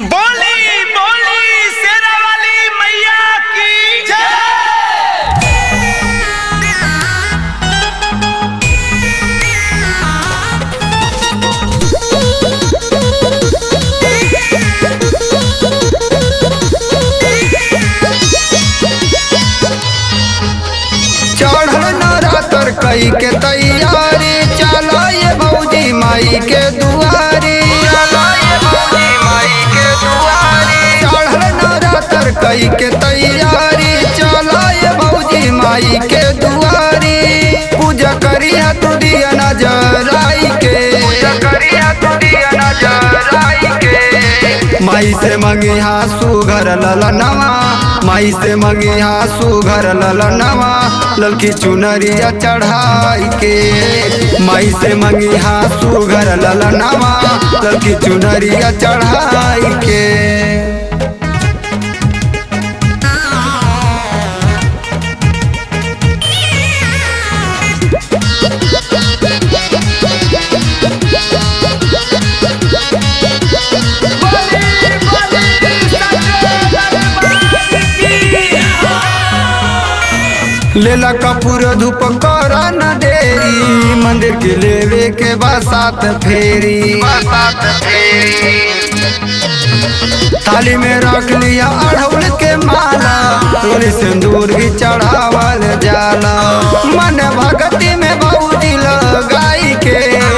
बोली बोली शेरा वाली मैया की चढ़ल नवरात्र कई के तैयारी चलो ये भौजी माई के दुआरी चढ़ल नवरात्र कई के तैयारी चलो ये भौजी माई के दुआरी पूजा करिया तू दिया नजर आई के माई से मंगी हासू घर ललनवा माई से मंगी हासू घर ललनवा ललकी चुनरिया चढ़ाई के माई से मंगी हासू घर ललनवा ललकी चुनरिया चढ़ाई के लेला कपूर धूप करा न देरी मंदिर के लेवे के बसात फेरी थाली में रख लिया अड़हुल के माला तोरे सिंदूर भी चढ़ावल जाला मन भक्ति में भौजी लगाई के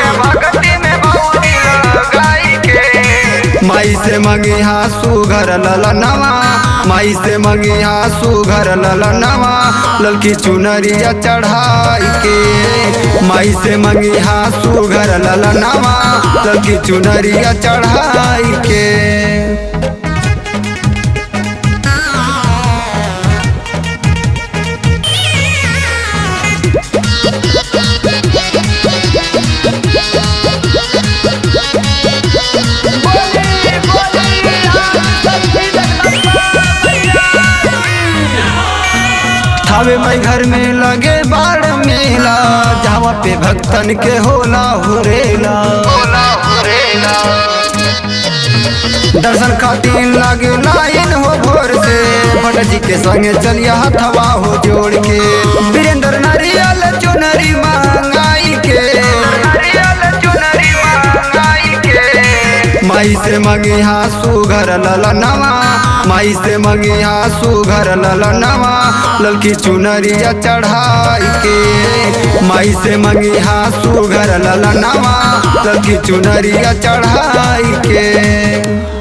माई से मंगी हासू घर ललनवा माई से मंगी हासू घर ललनवा ललकी चुनरिया चढ़ाई के माई से मंगी हासू घर ललनवा ललकी चुनरिया चढ़ाई के थावे मई घर में लगे बाड़ मेला जहाँ पे भक्तन के होला हुरेला दर्शन खातिर लागे लाइन हो भोर से भट जी के संगे चलिया हथवा हो जोड़ के वीरेंद्र नारियल चुनरी मांगाई के माई से मंगी हासू घर ललनवा माई से मंगी हासू घर ललनवा ललकी चुनरिया चढ़ाई के माई से मंगी हासू घर ललनवा ललकी चुनरिया चढ़ाई के।